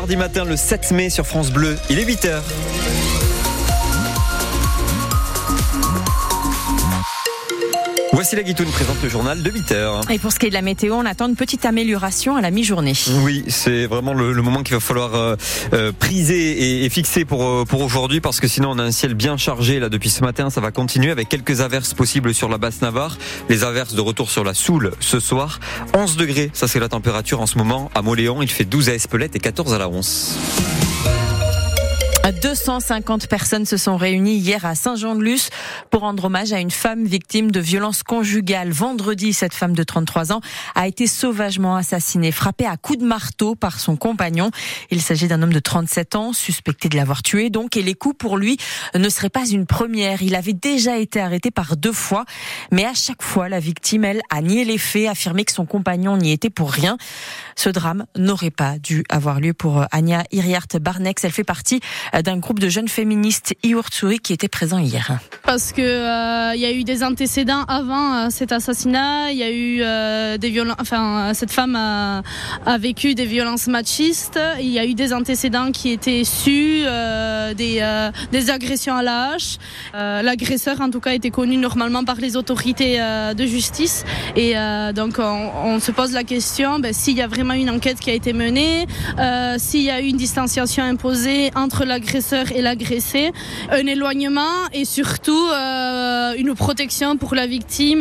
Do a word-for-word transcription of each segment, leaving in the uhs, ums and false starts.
mardi matin, le sept mai sur France Bleu. Il est huit heures. Voici la Guitoune présente le journal de huit heures. Et pour ce qui est de la météo, on attend une petite amélioration à la mi-journée. Oui, c'est vraiment le, le moment qu'il va falloir euh, euh, priser et, et fixer pour, euh, pour aujourd'hui, parce que sinon on a un ciel bien chargé là depuis ce matin. Ça va continuer avec quelques averses possibles sur la basse Navarre. Les averses de retour sur la Soule ce soir. onze degrés, ça c'est la température en ce moment. À Moléon, il fait douze à Espelette et quatorze à la Ronce. deux cent cinquante personnes se sont réunies hier à Saint-Jean-de-Luz pour rendre hommage à une femme victime de violences conjugales. Vendredi, cette femme de trente-trois ans a été sauvagement assassinée, frappée à coups de marteau par son compagnon. Il s'agit d'un homme de trente-sept ans, suspecté de l'avoir tué donc, et les coups pour lui ne seraient pas une première. Il avait déjà été arrêté par deux fois, mais à chaque fois, la victime, elle, a nié les faits, affirmé que son compagnon n'y était pour rien. Ce drame n'aurait pas dû avoir lieu pour Anya Iriart-Barnex. Elle fait partie d'un groupe de jeunes féministes Iurtsuri qui était présent hier. Parce que il euh, y a eu des antécédents avant euh, cet assassinat. Il y a eu euh, des violences. Enfin, cette femme a, a vécu des violences machistes. Il y a eu des antécédents qui étaient issus euh, des, euh, des agressions à la hache. Euh, l'agresseur, en tout cas, était connu normalement par les autorités euh, de justice. Et euh, donc, on, on se pose la question ben, s'il y a vraiment une enquête qui a été menée, euh, s'il y a eu une distanciation imposée entre l'agresseur et l'agressé, un éloignement et surtout euh, une protection pour la victime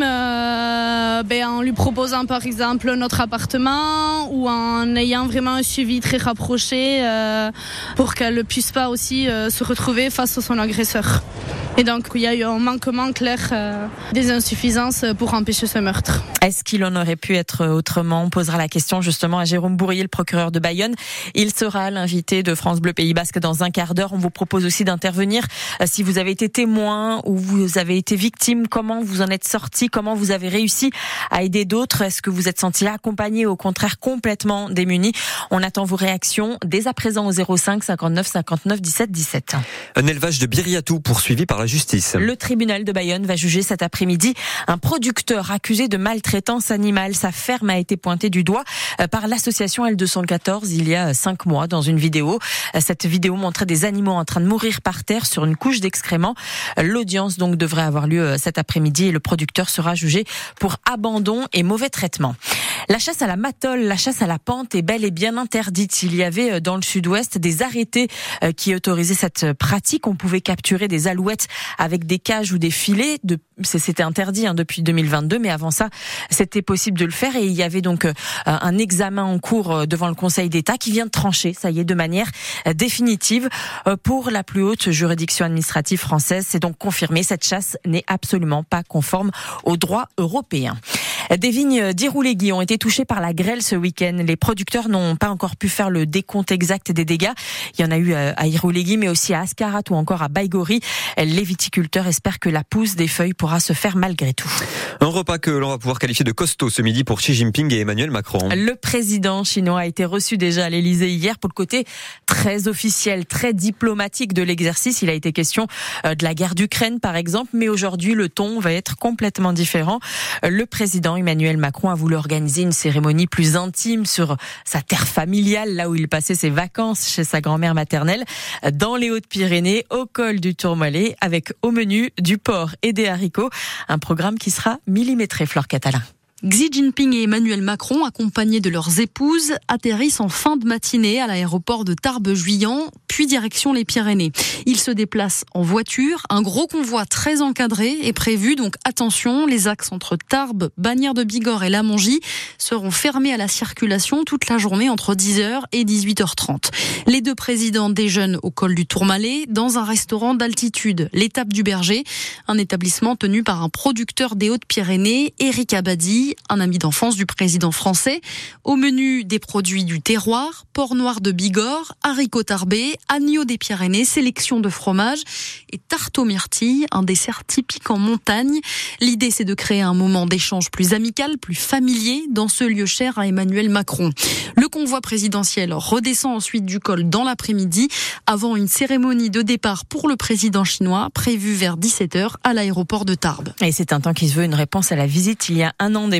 euh, ben, en lui proposant par exemple notre appartement ou en ayant vraiment un suivi très rapproché euh, pour qu'elle ne puisse pas aussi euh, se retrouver face à son agresseur. Et donc il y a eu un manquement clair euh, des insuffisances pour empêcher ce meurtre. Est-ce qu'il en aurait pu être autrement ? On posera la question justement à Jérôme Bourrier, le procureur de Bayonne. Il sera l'invité de France Bleu Pays Basque dans un quart d'heure. On vous propose aussi d'intervenir si vous avez été témoin ou vous avez été victime. Comment vous en êtes sorti ? Comment vous avez réussi à aider d'autres ? Est-ce que vous êtes senti accompagné ou au contraire complètement démuni ? On attend vos réactions dès à présent au zéro cinq cinquante-neuf cinquante-neuf dix-sept dix-sept. Un élevage de Biriatou poursuivi par la justice. Le tribunal de Bayonne va juger cet après-midi un producteur accusé de maltraitance animale. Sa ferme a été pointée du doigt par l'association L deux cent quatorze il y a cinq mois dans une vidéo. Cette vidéo montrait des animaux en train de mourir par terre sur une couche d'excréments. L'audience donc devrait avoir lieu cet après-midi et le producteur sera jugé pour abandon et mauvais traitement. La chasse à la matole, la chasse à la pente est bel et bien interdite. Il y avait dans le sud-ouest des arrêtés qui autorisaient cette pratique. On pouvait capturer des alouettes avec des cages ou des filets. De, c'était interdit hein, depuis deux mille vingt-deux, mais avant ça, c'était possible de le faire. Et il y avait donc un examen en cours devant le Conseil d'État qui vient de trancher, ça y est, de manière définitive pour la plus haute juridiction administrative française. C'est donc confirmé, cette chasse n'est absolument pas conforme au droit européen. Des vignes d'Irouléguy ont été touchées par la grêle ce week-end. Les producteurs n'ont pas encore pu faire le décompte exact des dégâts. Il y en a eu à Irouléguy, mais aussi à Ascarat ou encore à Baïgori. Les viticulteurs espèrent que la pousse des feuilles pourra se faire malgré tout. Un repas que l'on va pouvoir qualifier de costaud ce midi pour Xi Jinping et Emmanuel Macron. Le président chinois a été reçu déjà à l'Élysée hier pour le côté très officiel, très diplomatique de l'exercice. Il a été question de la guerre d'Ukraine par exemple, mais aujourd'hui le ton va être complètement différent. Le président Emmanuel Macron a voulu organiser une cérémonie plus intime sur sa terre familiale, là où il passait ses vacances chez sa grand-mère maternelle, dans les Hautes-Pyrénées, au col du Tourmalet, avec au menu du porc et des haricots. Un programme qui sera millimétré, Flore Catalin. Xi Jinping et Emmanuel Macron, accompagnés de leurs épouses, atterrissent en fin de matinée à l'aéroport de Tarbes-Juillan, puis direction les Pyrénées. Ils se déplacent en voiture. Un gros convoi très encadré est prévu, donc attention, les axes entre Tarbes, Bagnères de Bigorre et La Mongie seront fermés à la circulation toute la journée entre dix heures et dix-huit heures trente. Les deux présidents déjeunent au col du Tourmalet dans un restaurant d'altitude, l'Étape du Berger, un établissement tenu par un producteur des Hautes-Pyrénées, Éric Abadi, un ami d'enfance du président français. Au menu, des produits du terroir, porc noir de Bigorre, haricots tarbés, agneau des Pyrénées, sélection de fromage et tarte aux myrtilles, un dessert typique en montagne. L'idée, c'est de créer un moment d'échange plus amical, plus familier dans ce lieu cher à Emmanuel Macron. Le convoi présidentiel redescend ensuite du col dans l'après-midi avant une cérémonie de départ pour le président chinois prévue vers dix-sept heures à l'aéroport de Tarbes. Et c'est un temps qui se veut une réponse à la visite il y a un an des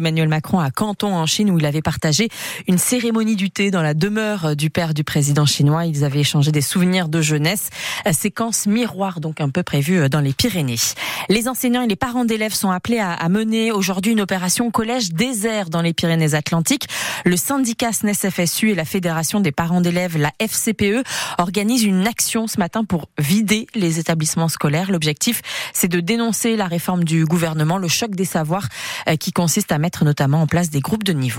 d'Emmanuel Macron à Canton en Chine où il avait partagé une cérémonie du thé dans la demeure du père du président chinois. Ils avaient échangé des souvenirs de jeunesse. Séquence miroir donc un peu prévue dans les Pyrénées. Les enseignants et les parents d'élèves sont appelés à, à mener aujourd'hui une opération collège désert dans les Pyrénées-Atlantiques. Le syndicat S N E S F S U et la Fédération des parents d'élèves, la F C P E, organisent une action ce matin pour vider les établissements scolaires. L'objectif, c'est de dénoncer la réforme du gouvernement, le choc des savoirs qui consiste à mettre notamment en place des groupes de niveau.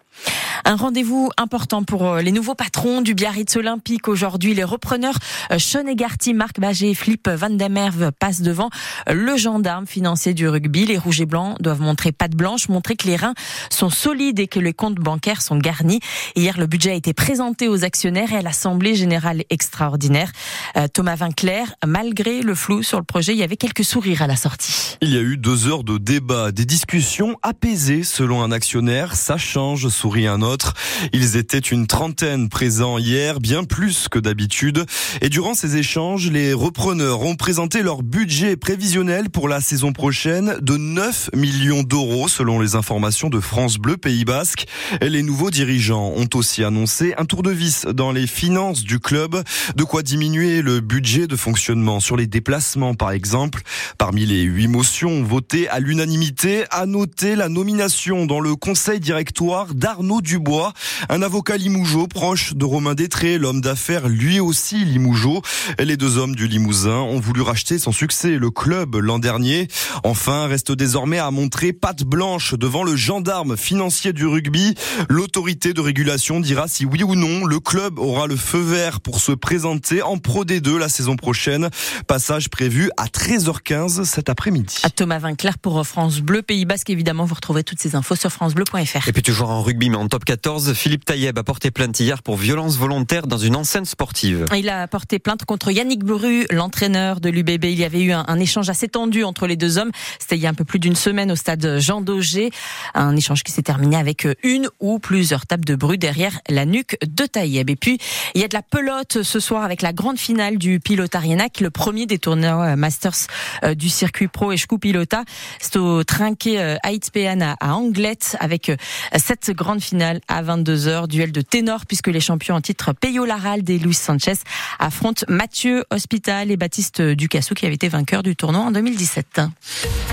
Un rendez-vous important pour les nouveaux patrons du Biarritz Olympique aujourd'hui. Les repreneurs Sean Egarty, Marc Bagé et Philippe Van der Merwe passent devant le gendarme financier du rugby. Les rouges et blancs doivent montrer patte blanche, montrer que les reins sont solides et que les comptes bancaires sont garnis. Hier, le budget a été présenté aux actionnaires et à l'Assemblée générale extraordinaire. Thomas Vinclair, malgré le flou sur le projet, il y avait quelques sourires à la sortie. Il y a eu deux heures de débat, des discussions apaisées selon un actionnaire. Ça change, sourit un autre. Ils étaient une trentaine présents hier, bien plus que d'habitude. Et durant ces échanges, les repreneurs ont présenté leur budget prévisionnel pour la saison prochaine de neuf millions d'euros selon les informations de France Bleu Pays Basque. Et les nouveaux dirigeants ont aussi annoncé un tour de vis dans les finances du club, de quoi diminuer le budget de fonctionnement sur les déplacements par exemple. Parmi les huit motions votées à l'unanimité, à noter la nomination dans le conseil directoire d'Arnaud Dubois, un avocat limougeot proche de Romain Détré, l'homme d'affaires lui aussi limougeot. Les deux hommes du Limousin ont voulu racheter sans succès le club l'an dernier. Enfin, reste désormais à montrer patte blanche devant le gendarme financier du rugby. L'autorité de régulation dira si oui ou non le club aura le feu vert pour se présenter en Pro D deux la saison prochaine. Passage prévu à treize heures quinze cet après-midi. À Thomas Vinclair pour France Bleu Pays Basque. Évidemment, vous retrouvez toutes ces infos sur francebleu point f r. Et puis toujours en rugby, mais en top quatorze, Philippe Taïeb a porté plainte hier pour violence volontaire dans une enceinte sportive. Il a porté plainte contre Yannick Bru, l'entraîneur de l'U B B. Il y avait eu un, un échange assez tendu entre les deux hommes. C'était il y a un peu plus d'une semaine au stade Jean Daugé. Un échange qui s'est terminé avec une ou plusieurs tapes de Bru derrière la nuque de Taïeb. Et puis, il y a de la pelote ce soir avec la grande finale du Pilota Rienac, le premier des tournois Masters du circuit pro et Scoop Pilota. C'est au Trinquet Heights-Péan à Anglet avec cette grande finale à vingt-deux heures. Duel de ténor puisque les champions en titre Peyo Laralde et Luis Sanchez affrontent Mathieu Hospital et Baptiste Ducassou qui avaient été vainqueurs du tournoi en deux mille dix-sept.